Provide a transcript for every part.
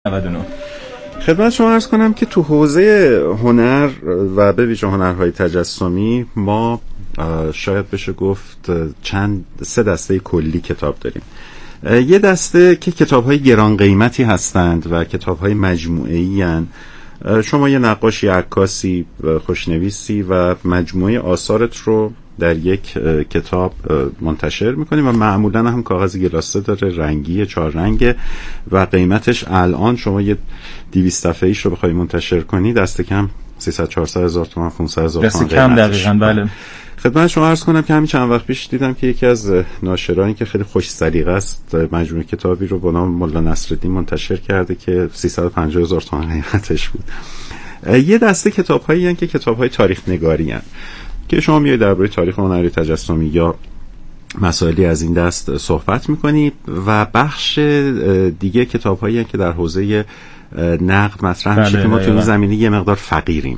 99. خدمت شما عرض کنم که تو حوزه هنر و به ویژه هنرهای تجسمی ما شاید بشه گفت سه دسته کلی کتاب داریم. یه دسته که کتاب‌های گران قیمتی هستند و کتاب‌های مجموعه‌ای هستند. شما یه نقاشی، عکاسی، خوشنویسی و مجموعه آثارت رو در یک کتاب منتشر میکنیم و معمولا هم کاغذ گلاسه داره، رنگی 4 رنگه و قیمتش الان شما یه 200 صفحه‌ایش رو بخوای منتشر کنی دست کم 300-400 هزار تومان، 500 هزار تومان دست کم. دقیقاً بله. خدمت شما عرض کنم که همین چند وقت پیش دیدم که یکی از ناشرانی که خیلی خوش سلیقه است مجموعه کتابی رو به نام ملا نصرالدین منتشر کرده که 350 هزار تومان قیمتش بود. یه دسته کتاب‌هایی هستند که کتاب‌های تاریخ نگاری هستند که شما میای درباره تاریخ هنری تجسمی یا مسائلی از این دست صحبت میکنی و بخش دیگه کتاب‌هایی هستند که در حوزه نقد مطرح میشه که ما تو این زمینه یه مقدار فقیریم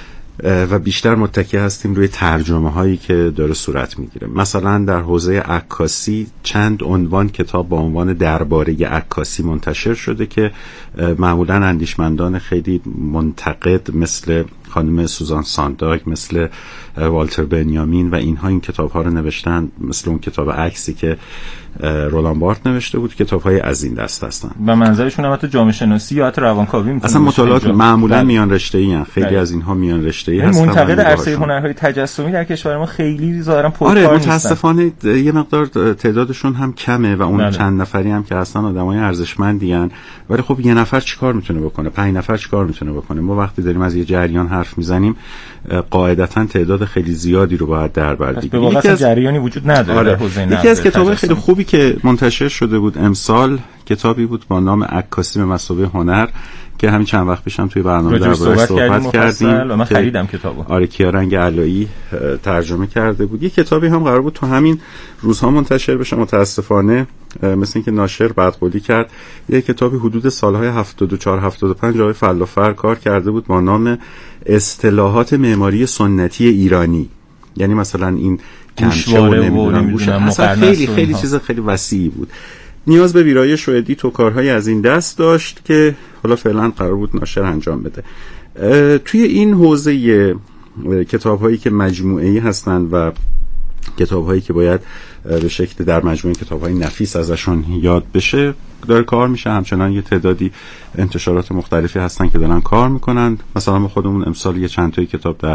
و بیشتر متکی هستیم روی ترجمه هایی که داره صورت میگیره. مثلا در حوزه عکاسی چند عنوان کتاب با عنوان درباره عکاسی منتشر شده که معمولا اندیشمندان خیلی منتقد مثل خانم سوزان سانداگ، مثل والتر بنیامین و اینها این کتاب ها رو نوشتن، مثل اون کتاب عکسی که رولان بارت نوشته بود. کتاب های از این دست هستن و منظرشون هم حتی جامعه شناسی یا حتی روانکاوی میتونه. اصلا مطالعات معمولا میان رشته‌ای ان، خیلی از اینها میان رشته‌ای هستن. منتقد عرصه هنرهای تجسمی در کشور ما خیلی ظاهرا پرکار نیستن. متاسفانه یه مقدار تعدادشون هم کمه و اون چند نفری هم که هستن آدمای ارزشمندی ان، ولی خب یه نفر چیکار میتونه بکنه، 5 نفر چیکار میتونه بکنه؟ ما وقتی داریم از یه جریان حرف میزنیم قاعدتاً تعداد خیلی زیادی رو باید در بر بگیریم. یکی از جریانی وجود نداره. یکی از کتاب‌های خیلی خوبی که منتشر شده بود امسال کتابی بود با نام عکاسی به مثابه هنر که همین چند وقت پیشم توی برنامه درباره‌اش صحبت کردیم و من خریدم کتابو. کیارنگ علایی ترجمه کرده بود. یه کتابی هم قرار بود تو همین روزها منتشر بشه، متاسفانه مثل اینکه ناشر بدقولی کرد. یه کتابی حدود سالهای 74 75 آقای فلافر کار کرده بود با نام اصطلاحات معماری سنتی ایرانی، یعنی مثلا این کنچه و نمیدونم خیلی خیلی چیز خیلی وسیعی بود. نیاز به ویرایش و ادیت و کارهای از این دست داشت که حالا فعلا قرار بود ناشر انجام بده. توی این حوزه کتاب‌هایی که مجموعه‌ای هستند و کتاب‌هایی که باید به شکل در مجموعه کتاب‌های نفیس ازشون یاد بشه داره کار میشه. همچنان یه تعدادی انتشارات مختلفی هستن که دارن کار میکنن. مثلا ما خودمون امسال یه چند تا کتاب در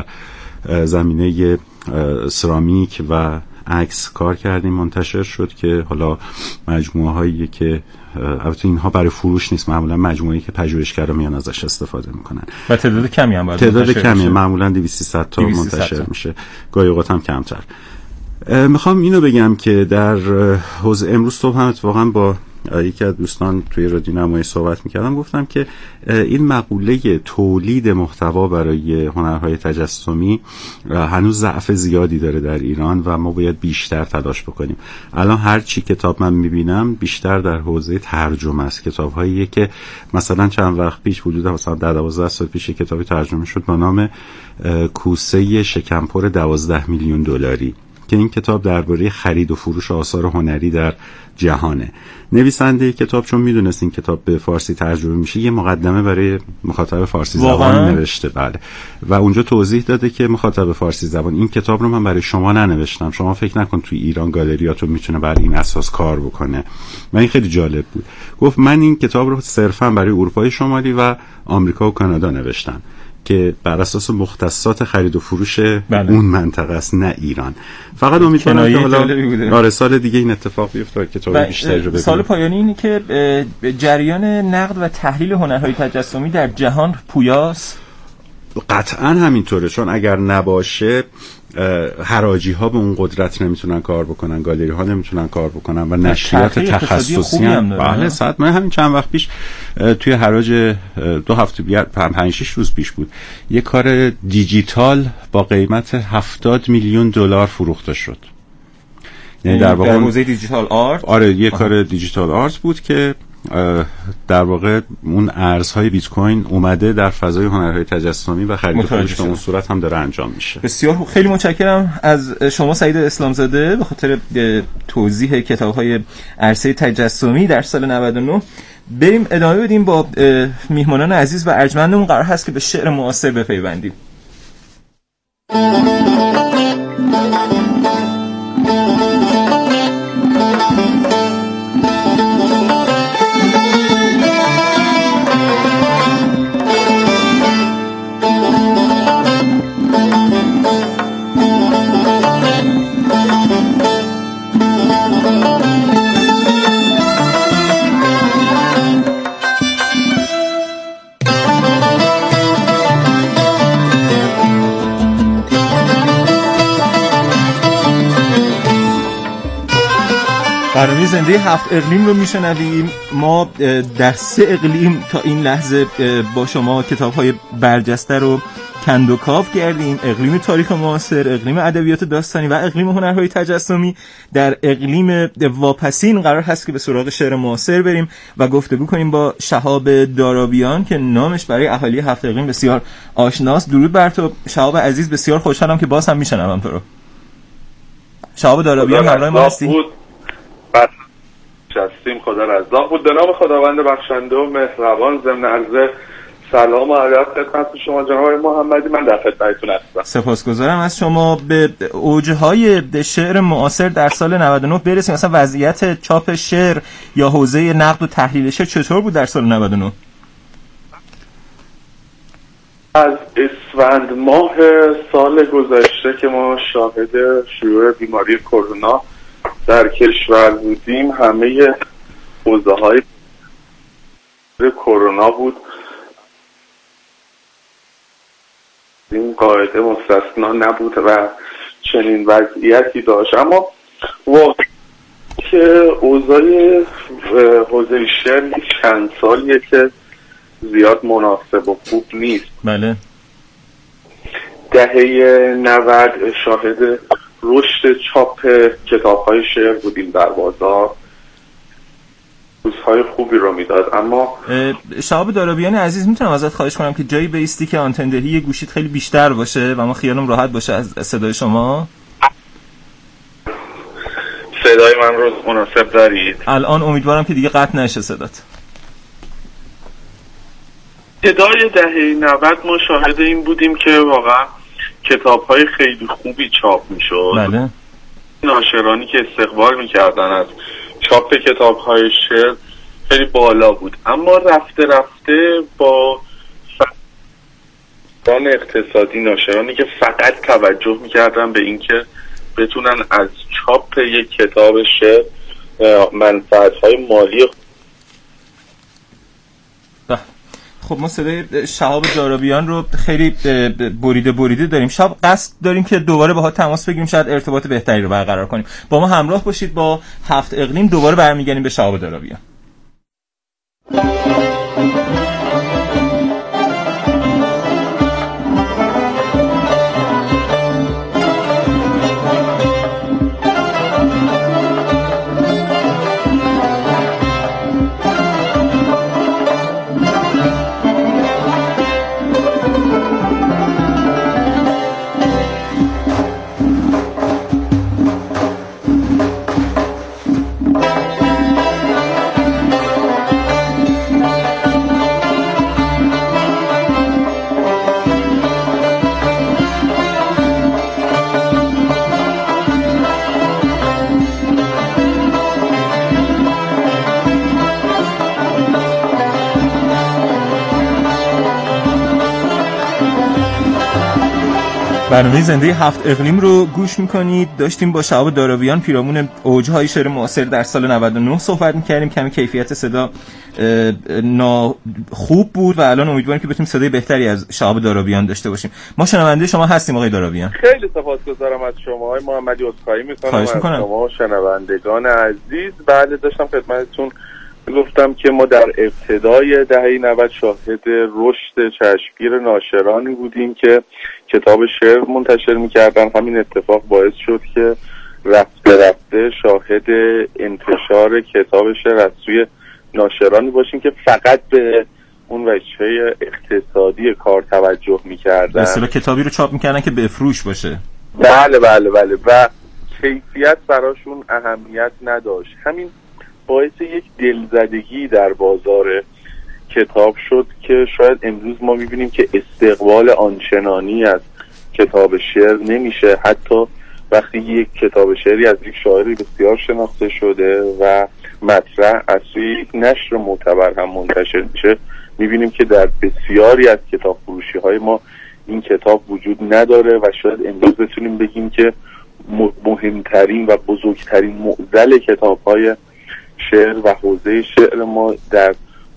زمینه سرامیک و عکس کار کردیم، منتشر شد که حالا مجموعه هایی که البته اینها برای فروش نیست، معمولا مجموعه‌ای که پژوهشگرا میان ازش استفاده میکنن و تعداد کمی هم باید تعداد کمی، معمولا 200 تا منتشر میشه، گاهی اوقات هم کمتر. میخوام اینو بگم که در حوزه امروز صبح هم اتفاقا با یکی از دوستان توی رادیو نمایی صحبت میکردم، گفتم که این مقوله تولید محتوا برای هنرهای تجسمی هنوز ضعف زیادی داره در ایران و ما باید بیشتر تلاش بکنیم. الان هر چی کتاب من میبینم بیشتر در حوزه ترجمه است. کتاب‌هایی که مثلا چند وقت پیش حدود مثلا 12 سال پیش کتابی ترجمه شد با نام کوسه شکمپر 12 میلیون دلاری که این کتاب درباره خرید و فروش آثار هنری در جهانه. نویسنده کتاب چون میدونست این کتاب به فارسی ترجمه میشه یه مقدمه برای مخاطب فارسی زبان نوشته، بله، و اونجا توضیح داده که مخاطب فارسی زبان این کتاب رو من برای شما ننوشتم، شما فکر نکن توی ایران گالریاتون میتونه بر این اساس کار بکنه. و این خیلی جالب بود. گفت من این کتاب رو صرفا برای اروپای شمالی و آمریکا و کانادا نوشتم که بر اساس مختصات خرید و فروش اون منطقه است، نه ایران. فقط امیدوارم که حالا سال دیگه این اتفاق بیفته، کتاب بیشتری رو ببینیم. سال پایانی اینه که جریان نقد و تحلیل هنرهای تجسمی در جهان پویاست. قطعا همینطوره، چون اگر نباشه حراجی ها به اون قدرت نمیتونن کار بکنن، گالری ها نمیتونن کار بکنن و نشریات تخصصی هم بله صد. من همین چند وقت پیش توی حراج 2 هفته 5-6 روز پیش بود یه کار دیجیتال با قیمت 70 میلیون دلار فروخته شد. یعنی در واقع حوزه دیجیتال آرت. یه کار دیجیتال آرت بود که در واقع اون ارزهای بیت کوین اومده در فضای هنرهای تجسمی و خرید و فروش به اون صورت هم داره انجام میشه. بسیار خوب، خیلی متشکرم از شما سعید اسلامزاده به خاطر توضیح کتاب‌های عرصه تجسمی در سال 99. بریم ادامه بدیم با میهمانان عزیز و ارجمندمون. قرار هست که به شعر معاصر بپیوندیم. برنامه زنده 7 اقلیم رو میشنویم. ما در 3 اقلیم تا این لحظه با شما کتاب‌های برجسته رو کند و کاو کردیم: اقلیم تاریخ معاصر، اقلیم ادبیات داستانی و اقلیم هنرهای تجسمی. در اقلیم واپسین قرار هست که به سراغ شعر معاصر بریم و گفتگو کنیم با شهاب دارابیان که نامش برای اهالی 7 اقلیم بسیار آشناست. درود بر تو شهاب عزیز، بسیار خوشحالم که باز هم میشنوم تو رو. شهاب دارابیان همراه ما هستی؟ هستیم. خدا رزاق بود. به نام خداوند بخشنده و مهربان، ضمن عرض سلام و ادب خدمت شما جناب محمدی، من در خدمتتون هستم. سپاسگزارم از شما. به اوجهای شعر معاصر در سال 99 برسیم. مثلا وضعیت چاپ شعر یا حوزه نقد و تحلیل شعر چطور بود در سال 99؟ از اسفند ماه سال گذشته که ما شاهد شیوع بیماری کرونا در کشور بودیم، همه حوزه‌های کرونا بود. این قاعده مستثنا نبود و چنین وضعیتی داشت. اما واقعا که اوضاع حوزه شعر چند سالیه که زیاد مناسب و خوب نیست. بله. دهه 90 شاهد رشد چاپ کتاب‌های شعر بودیم در بازار، روزهای خوبی رو میداد. اما شهاب دارابیان عزیز، میتونم ازت خواهش کنم که جایی بایستی که آنتن دهی گوشیت خیلی بیشتر باشه و ما خیالم راحت باشه از صدای شما؟ صدای من رو مناسب دارید؟ الان امیدوارم که دیگه قطع نشه صدات. ابتدای دهه 90 ما شاهد این بودیم که واقعا کتاب‌های خیلی خوبی چاپ می‌شد. بله. ناشرانی که استقبال می‌کردن از چاپ کتاب‌های شعر خیلی بالا بود. اما رفته رفته با فقدان اقتصادی، ناشرانی که فقط توجه می‌کردن به اینکه بتونن از چاپ یک کتاب شعر منفعت‌های مالی. خب ما صدای شهاب دارابیان رو خیلی بریده داریم. شهاب، قصد داریم که دوباره باهات تماس بگیریم، شاید ارتباط بهتری رو برقرار کنیم. با ما همراه باشید. با 7 اقلیم دوباره برمیگردیم به شهاب دارابیان. برنامه زنده 7 اقلیم رو گوش میکنید. داشتیم با شهاب دارابیان پیرامون اوجهای شعر معاصر در سال 99 صحبت میکردیم. کمی کیفیت صدا خوب بود و الان امیدواریم که بتونیم صدای بهتری از شهاب دارابیان داشته باشیم. ما شنونده شما هستیم آقای دارابیان. خیلی سپاسگزارم از شما آقای محمدی، عذرخواهی میکنم از شما شنوندگان عزیز. بله، داشتم خدمتتون گفتم که ما در ابتدای دهه 90 شاهد رشد چشمگیر ناشرانی بودیم که کتاب شعر منتشر میکردن. همین اتفاق باعث شد که رفته رفته شاهد انتشار کتاب شعر از سوی ناشرانی باشیم که فقط به اون وجهه اقتصادی کار توجه میکردن، مثلا کتابی رو چاپ میکردن که بفروش باشه. بله بله بله، و کیفیت براشون اهمیت نداشت. همین باعث یک دلزدگی در بازار کتاب شد که شاید امروز ما میبینیم که استقبال آنچنانی از کتاب شعر نمیشه، حتی وقتی یک کتاب شعری از یک شاعری بسیار شناخته شده و مطرح از سوی یک نشر معتبر هم منتشر میشه، میبینیم که در بسیاری از کتاب فروشی های ما این کتاب وجود نداره و شاید امروز بتونیم بگیم که مهمترین و بزرگترین معضل کتاب های شعر و حوزه شعر ما در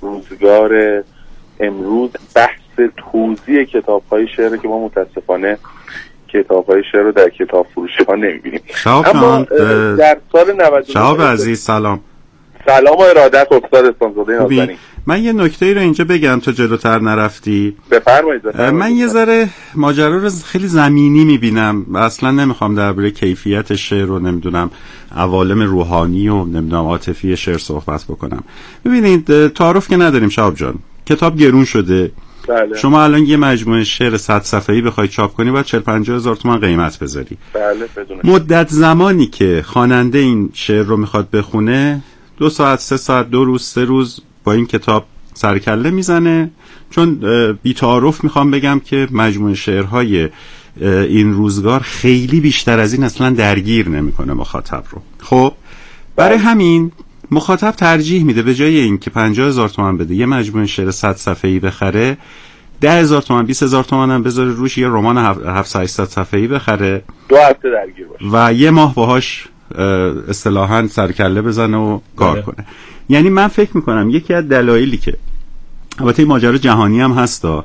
روزگار امروز بحث توزیع کتاب های شعر که ما متاسفانه کتاب های شعر رو در کتاب فروشی ها نمیبینیم. اما در سال 99 شهاب عزیز سلام و ارادت استاد اسلامزاده نازنین. من یه نکته رو اینجا بگم تا جلوتر نرفتی. بفرمایید. من یه ذره ماجرا رو خیلی زمینی میبینم و اصلا نمیخوام درباره کیفیت شعر رو نمیدونم عوالم روحانی و نمیدونم عاطفی شعر صحبت بکنم. ببینید تعارف که نداریم شهاب جان، کتاب گرون شده. بله. شما الان یه مجموعه شعر 100 صفحه‌ای بخوای چاپ کنی باید 40-50 هزار تومان قیمت بذاری. بله بدون مدت زمانی که خواننده این شعر رو میخواد بخونه 2 ساعت 3 ساعت 2 روز 3 روز با این کتاب سرکله میزنه. چون بی تعارف میخوام بگم که مجموعه شعرهای این روزگار خیلی بیشتر از این اصلا درگیر نمیکنه مخاطب رو. خب برای همین مخاطب ترجیح میده به جای این که 50,000 تومان بده یه مجموعه شعر 100 صفحه‌ای بخره، 10,000 تومان 20,000 تومان هم بذاره روش یه رمان 700-800 صفحه‌ای بخره، 2 هفته درگیر باشه و یه ماه باهاش اصطلاحاً سرکله بزنه و کار کنه. یعنی من فکر میکنم یکی از دلایلی که البته ماجرا جهانی هم هستا،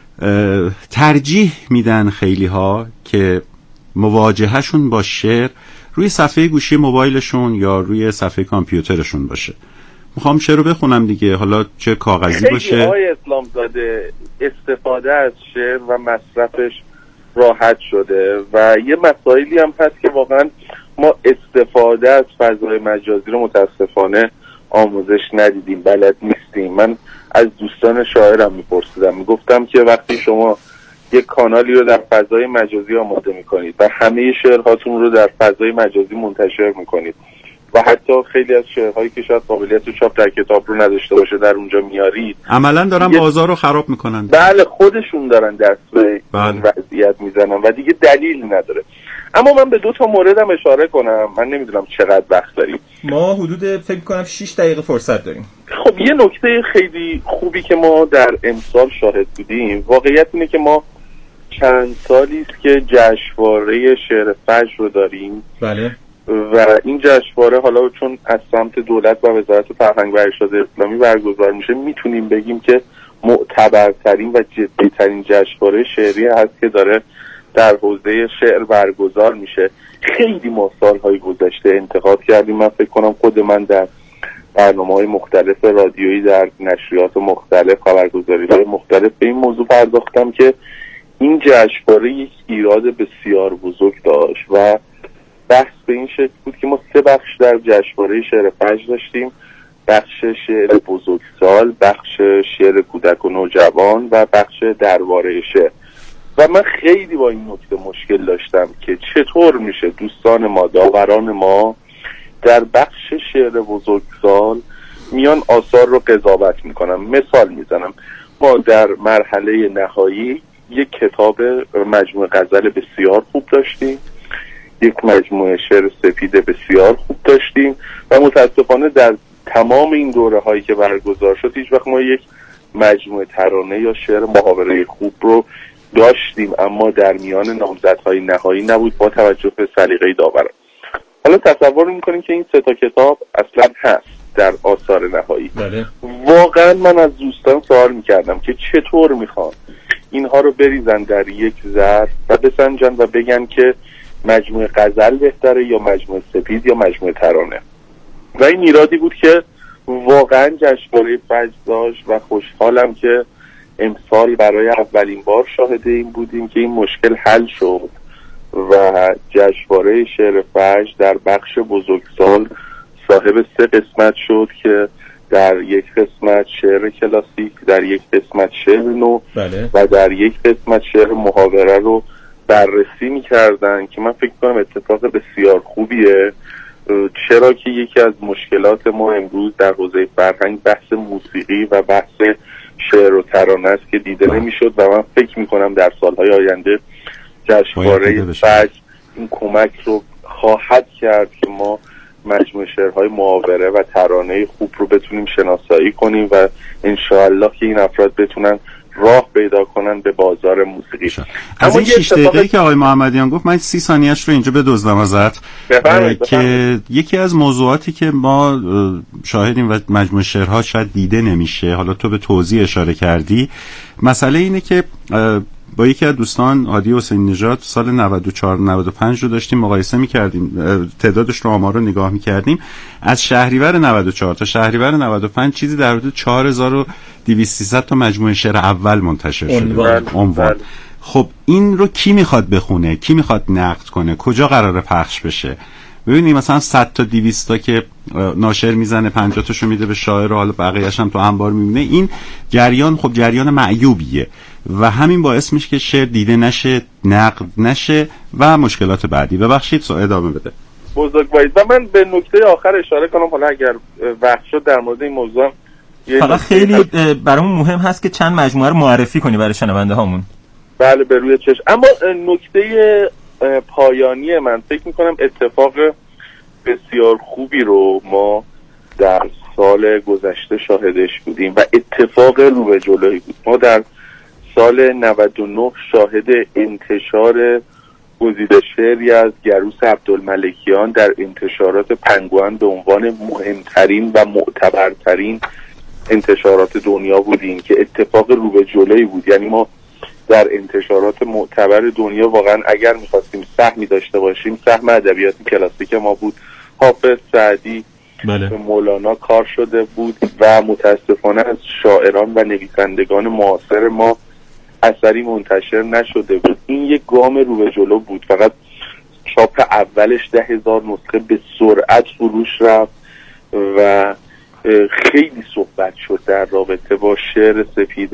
ترجیح میدن خیلی ها که مواجههشون با شعر روی صفحه گوشی موبایلشون یا روی صفحه کامپیوترشون باشه. میخوام شعر رو بخونم دیگه، حالا چه کاغذی باشه. خیلی های اسلامزاده استفاده از شعر و مصرفش راحت شده و یه مسائلی هم هست که واقعا ما استفاده از فضای مجازی رو متاسفانه آموزش ندیدیم، بلد نیستیم. من از دوستان شاعرم میپرسیدم، میگفتم که وقتی شما یک کانالی رو در فضای مجازی آماده میکنید و همه شعرهاتون رو در فضای مجازی منتشر میکنید و حتی خیلی از شعرهایی که شاید قابلیت چاپ در کتاب رو نداشته باشه در اونجا میارید، عملا دارن بازار رو خراب میکنن. بله خودشون دارن دست به این وضعیت میزنن و دیگه دلیل نداره. اما من به 2 تا موردم اشاره کنم. من نمیدونم چقدر وقت داریم. ما حدود فکر کنم 6 دقیقه فرصت داریم. خب یه نکته خیلی خوبی که ما در امسال شاهد بودیم، واقعیت اینه که ما چند سالی است که جشنواره شعر فجر رو داریم. بله. و این جشنواره حالا چون از سمت دولت و وزارت فرهنگ و ارشاد اسلامی برگزار میشه، میتونیم بگیم که معتبرترین و جدیترین جشنواره شعری هست که داره در حوزه شعر برگزار میشه. خیلی ما سالهای گذشته انتقاد کردیم. من فکر کنم خود من در برنامه‌های مختلف رادیویی در نشریات مختلف خبرگزاری‌های مختلف به این موضوع پرداختم که این جشنواره یک ایراد بسیار بزرگ داشت و بحث به این شکل بود که ما 3 بخش در جشنواره شعر فجر داشتیم: بخش شعر بزرگسال، بخش شعر کودک و نوجوان و بخش درباره شعر. و من خیلی با این نکته مشکل داشتم که چطور میشه دوستان ما، داوران ما در بخش شعر بزرگسال میان آثار رو قضاوت میکنن. مثال میزنم، ما در مرحله نهایی یک کتاب مجموعه غزل بسیار خوب داشتیم، یک مجموعه شعر سپید بسیار خوب داشتیم و متاسفانه در تمام این دوره هایی که برگزار شد هیچ وقت ما یک مجموعه ترانه یا شعر محاوره خوب رو داشتیم، اما در میان نامزدهای نهایی نبود با توجه به سلیقه داوران. حالا تصور میکنیم که این 3 تا کتاب اصلا هست در آثار نهایی. بله. واقعا من از دوستان سوال میکردم که چطور میخوان اینها رو بریزن در یک ظرف و بسنجن و بگن که مجموعه غزل بهتره یا مجموعه سپید یا مجموعه ترانه. و این ایرادی بود که واقعا جشنواره فجر داشت و خوشحالم که امسال برای اولین بار شاهد این بودیم که این مشکل حل شد و جشنواره شعر فجر در بخش بزرگسال صاحب 3 قسمت شد که در یک قسمت شعر کلاسیک، در یک قسمت شعر نو و در یک قسمت شعر محاوره رو بررسی می‌کردن که من فکر کنم اتفاق بسیار خوبیه، چرا که یکی از مشکلات ما امروز در حوزه فرهنگ بحث موسیقی و بحث شعر و ترانه است که دیده نمی‌شد و من فکر می‌کنم در سال‌های آینده جشنواره فجر این کمک رو خواهد کرد که ما مجموعه شعرهای محاوره و ترانه خوب رو بتونیم شناسایی کنیم و انشاءالله که این افراد بتونن راه پیدا کنن به بازار موسیقی. از این 6 دقیقه‌ای که آقای محمدیان گفت من 30 ثانیه‌اش رو اینجا بدزدم ازت که یکی از موضوعاتی که ما شاهدیم و مجموعه شعرها شاید دیده نمیشه، حالا تو به توضیح اشاره کردی، مسئله اینه که با یکی از دوستان هادی حسین نژاد سال 94 95 رو داشتیم مقایسه می‌کردیم، تعدادش رو آمار رو نگاه می‌کردیم، از شهریور 94 تا شهریور 95 چیزی در حدود 4200 تا مجموعه شعر اول منتشر شده. عنوان. خب این رو کی میخواد بخونه؟ کی میخواد نقد کنه؟ کجا قراره پخش بشه؟ ببینید مثلا 100 تا 200 تا که ناشر میزنه 50 تاشو میده به شاعر و حالا بقیه‌اش هم تو انبار میمونه. این جریان خب جریان معیوبیه و همین باعث میشه که شعر دیده نشه، نقد نشه و مشکلات بعدی. ببخشید ادامه بده. بزرگوارید. و من به نکته آخر اشاره کنم، حالا اگر وقت شد در مورد این موضوع فقط خیلی برامون مهم هست که چند مجموعه رو معرفی کنی برای شنونده هامون. بله به روی چشم. اما نکته پایانی من فکر میکنم اتفاق بسیار خوبی رو ما در سال گذشته شاهدش بودیم و اتفاق رو به جلوی بود. ما در سال 99 شاهد انتشار گزیده شعری از گروس عبدالملکیان در انتشارات پنگوئن به عنوان مهمترین و معتبرترین انتشارات دنیا بودیم که اتفاق رو به جلوی بود. یعنی ما در انتشارات معتبر دنیا واقعا اگر می‌خواستیم سهمی داشته باشیم، سهم ادبیات کلاسیک ما بود. حافظ، سعدی، مولانا کار شده بود و متاسفانه از شاعران و نویسندگان معاصر ما اثری منتشر نشده بود. این یک گام رو به جلو بود. فقط چاپ اولش 10,000 نسخه به سرعت فروش رفت و خیلی صحبت شد در رابطه با شعر سفید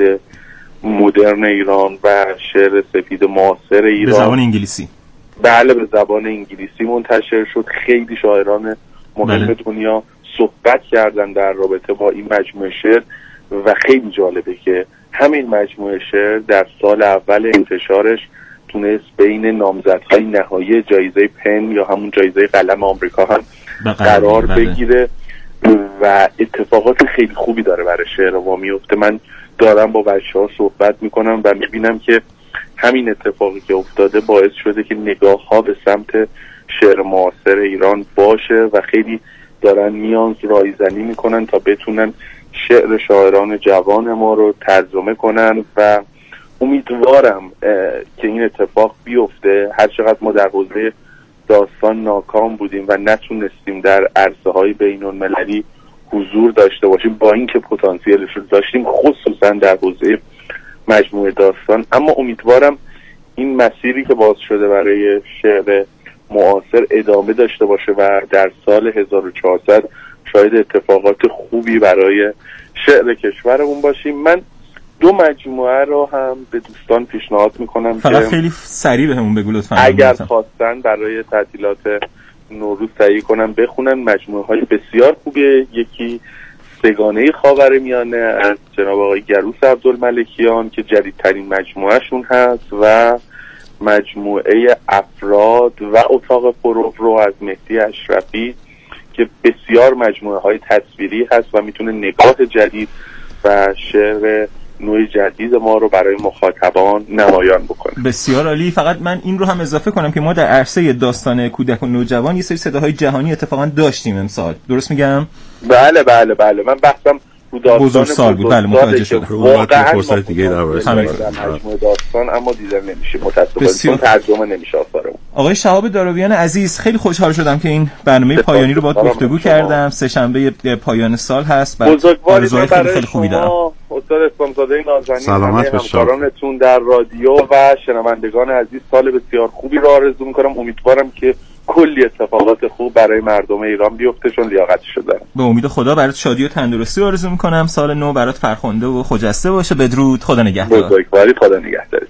مدرن ایران و شعر سفید معاصر ایران به زبان انگلیسی. بله به زبان انگلیسی منتشر شد. خیلی شاعران مهم دنیا صحبت کردن در رابطه با این مجموعه شعر و خیلی جالبه که همین مجموعه شعر در سال اول انتشارش تونست بین نامزدهای نهایی جایزه پن یا همون جایزه قلم آمریکا هم قرار بگیره و اتفاقات خیلی خوبی داره برای شعر ما میفته. من دارم با بچه‌ها صحبت میکنم و میبینم که همین اتفاقی که افتاده باعث شده که نگاه ها به سمت شعر معاصر ایران باشه و خیلی دارن میان رایزنی میکنن تا بتونن شعر شاعران جوان ما رو ترجمه کنن و امیدوارم که این اتفاق بیفته. هر چقدر ما در حوزه داستان ناکام بودیم و نتونستیم در عرصه های بین المللی حضور داشته باشیم با اینکه پتانسیلش رو داشتیم، خصوصا در حوزه مجموعه داستان، اما امیدوارم این مسیری که باز شده برای شعر معاصر ادامه داشته باشه و در سال 1400 شاید اتفاقات خوبی برای شعر کشورمون باشیم. من 2 مجموعه رو هم به دوستان پیشنهاد میکنم فقط که خیلی سریع بهمون بگو لطفاً، اگر خواستن برای تعطیلات نوروز تهیه کنن بخونن. مجموعه های بسیار خوبه. یکی سگانه خاورمیانه از جناب آقای گروس عبدالملکیان که جدیدترین مجموعه شون هست و مجموعه افراد و اتاق پروبرو از مهدی اشرفی که بسیار مجموعه های تصویری هست و میتونه نگاه جدید و شعر نوع جدید ما رو برای مخاطبان نمایان بکنه. بسیار عالی. فقط من این رو هم اضافه کنم که ما در عرصه داستان کودک و نوجوان یه سری صداهای جهانی اتفاقا داشتیم امسال. درست میگم؟ بله بله بله. من بحثم رو داستان بزرگسال بود. بله متوجه شدم. واقعا فرصت دیگه در مجموعه داستان اما دیدن نمیشه متأسفانه، ترجمه نمیشه آثارمون. آقای شهاب دارویان عزیز، خیلی خوشحال شدم که این برنامه پایانی رو باهات گفتگو کردم. سه‌شنبه پایان سال هست. آرزوهای خیلی خوبی دارم. استاد اسلامزاده نازنین، همکارانتون در رادیو و شنوندگان عزیز سال بسیار خوبی رو آرزو می‌کنم. امیدوارم که کلی اتفاقات خوب برای مردم ایران بیفته، چون لیاقتشو دارن. به امید خدا برات شادی و تندرستی آرزو میکنم. سال نو برات فرخنده و خجسته باشه. بدرود. خدا نگهدار. بزرگواری. خدا نگهدارت.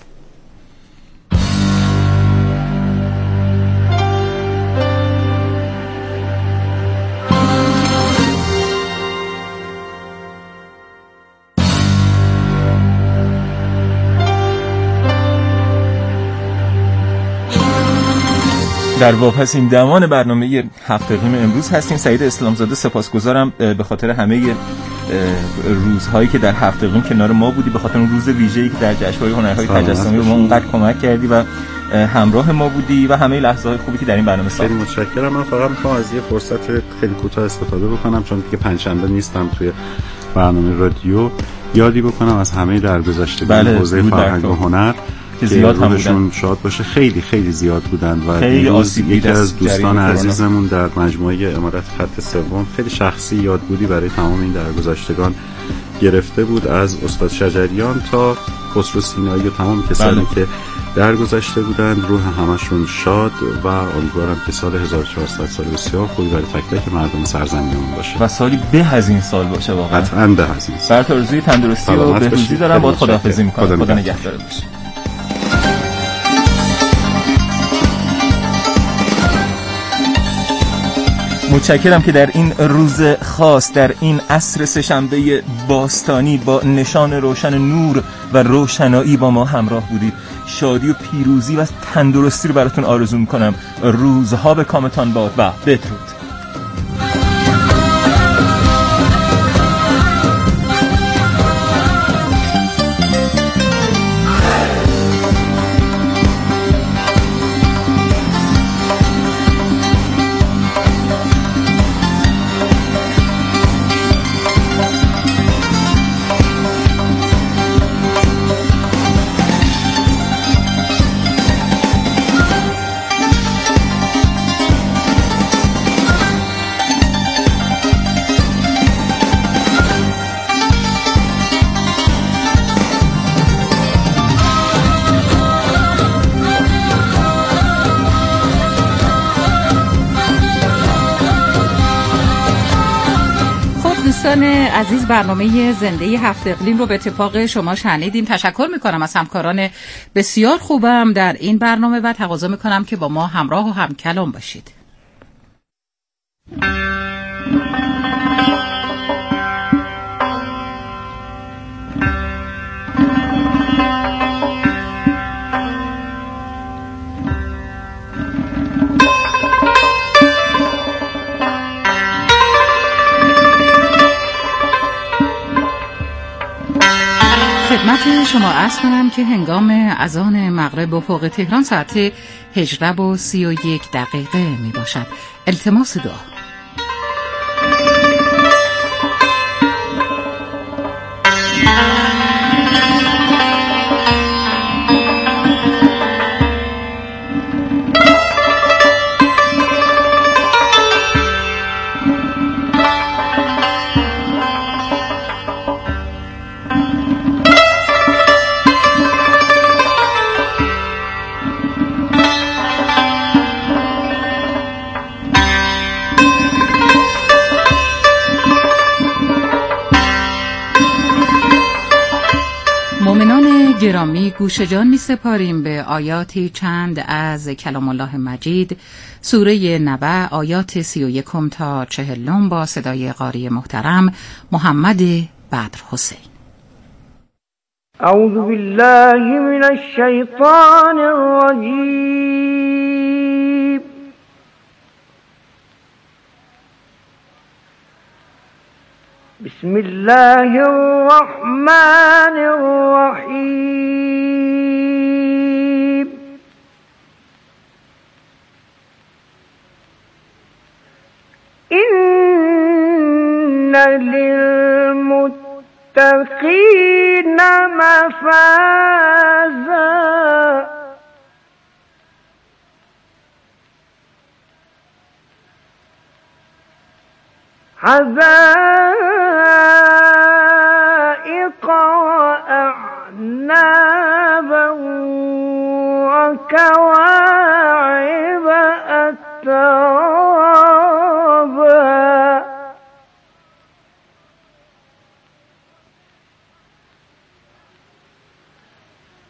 در واپسین دمان برنامه 7 اقلیم امروز هستیم. سعید اسلامزاده، سپاسگزارم به خاطر همه روزهایی که در 7 اقلیم کنار ما بودی، به خاطر اون روز ویژه‌ای که در جشنواره هنرهای تجسمی به ما اونقدر کمک کردی و همراه ما بودی و همه لحظه‌های خوبی که در این برنامه ساختی. خیلی متشکرم. من فقط می‌خوام از یه فرصت خیلی کوتاه استفاده بکنم، چون دیگه پنجشنبه نیستم توی برنامه رادیو، یادی بکنم از همه درگذشتگان حوزه فرهنگ و هنر که زیاد هم بودن. شاد باشه. خیلی خیلی زیاد بودن و یکی از دوستان عزیزمون در مجموعه امارت خط سوم خیلی شخصی یادبودی برای تمام این درگذشتگان گرفته بود، از استاد شجریان تا خسرو سینایی و تمام کسانی که درگذشته بودن. روح همشون شاد و امیدوارم که سال 1400 سال بسیار خوبی برای تک تک مردم سرزمینمون باشه و سالی به از این سال باشه. واقعا قطعاً به از این سال. برات آرزوی تندرستی و بهروزی دارم. باید خداحافظی می‌کنم. خدا نگهدارت باشه. متشکرم که در این روز خاص، در این عصر سه‌شنبه باستانی با نشان روشن نور و روشنایی با ما همراه بودید. شادی و پیروزی و تندرستی رو براتون آرزو میکنم. روزها به کامتان باد و بدرود. دوستان عزیز، برنامه زنده 7 اقلیم رو به اتفاق شما شنیدیم. تشکر میکنم از همکاران بسیار خوبم در این برنامه و تقاضا میکنم که با ما همراه و همکلام باشید. خدمت شما عرض کنم که هنگام اذان مغرب و فوق تهران ساعت 18:31 می باشد. التماس دعا. گرامی، گوش جان می سپاریم به آیاتی چند از کلام الله مجید، سوره نبع، آیات 31 تا 40 با صدای قاری محترم محمد بدر حسین. اعوذ بالله من الشیطان الرجیم. بسم الله الرحمن الرحیم. إن للمتقین مفازا حدائق وأعنابا وكواعب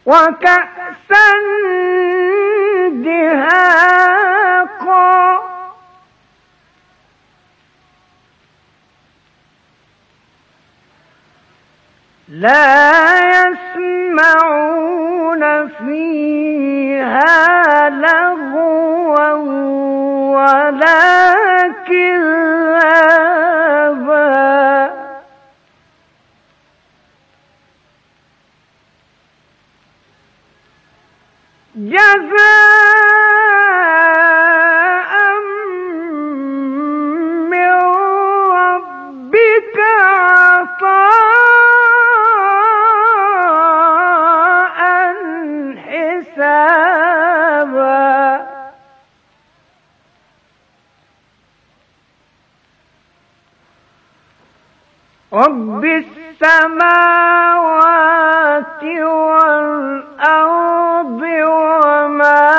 وكأسا دهاقا لا يسمعون فيها لغوا ولا كذابا جزاء من ربك عطاء حسابا رب السماوات والأرض وما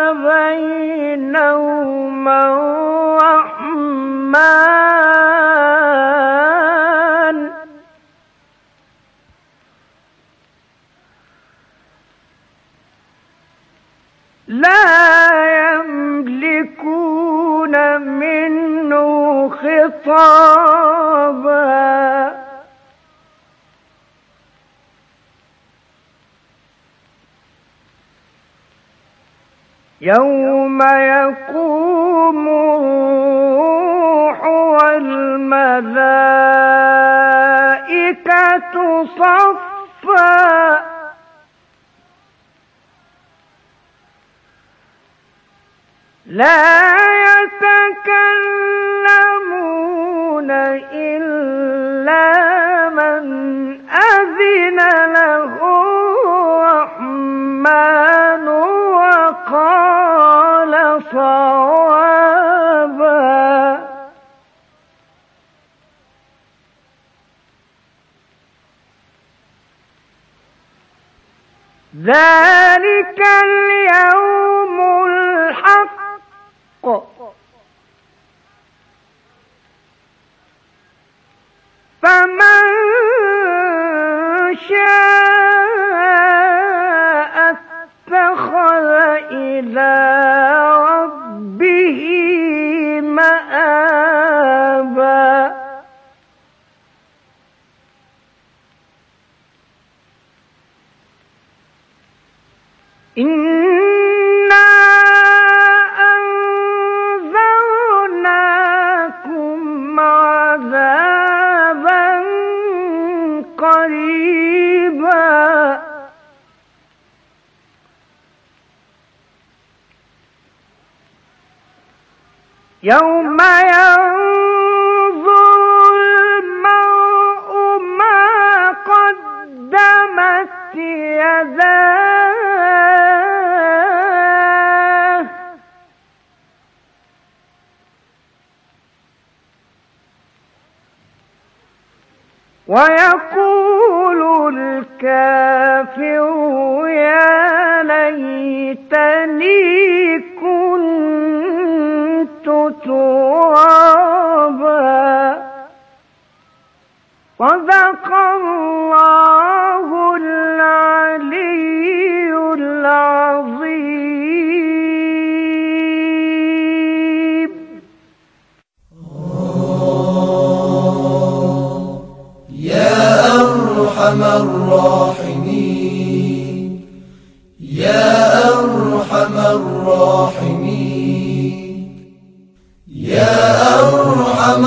بينهما الرحمن لا يملكون منه خطابا يوم يقوم الروح والملائكة صفا لا يتكلمون إلا من أذن له الرحمن وقال صوابا ذلك اليوم الحق فمن شاء اتخذ إلى ربه مآبا إنا أنذرناكم عذابا قريبا يوم ينظر المرء ما قدمت يداه ويقول الكافر يا ليتني كنت ترابا صدق الله العلي العظيم. يا أرحم الراحمين يا أرحم الراحمين يا أرحم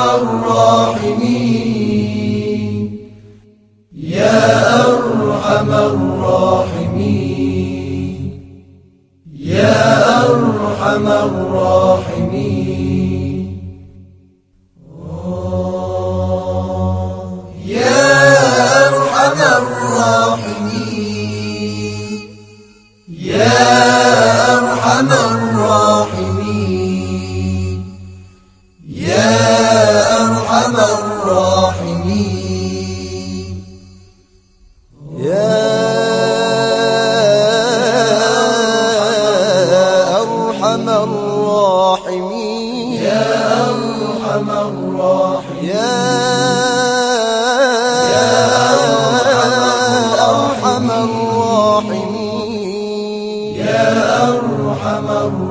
الراحمين يا أرحم الراحمين يا أرحم الراحمين يا أرحم الراحمين يا أرحم الراحمين يا أرحم الراحمين يا أرحم الراحمين يا أرحم الراحمين يا أرحم أرحم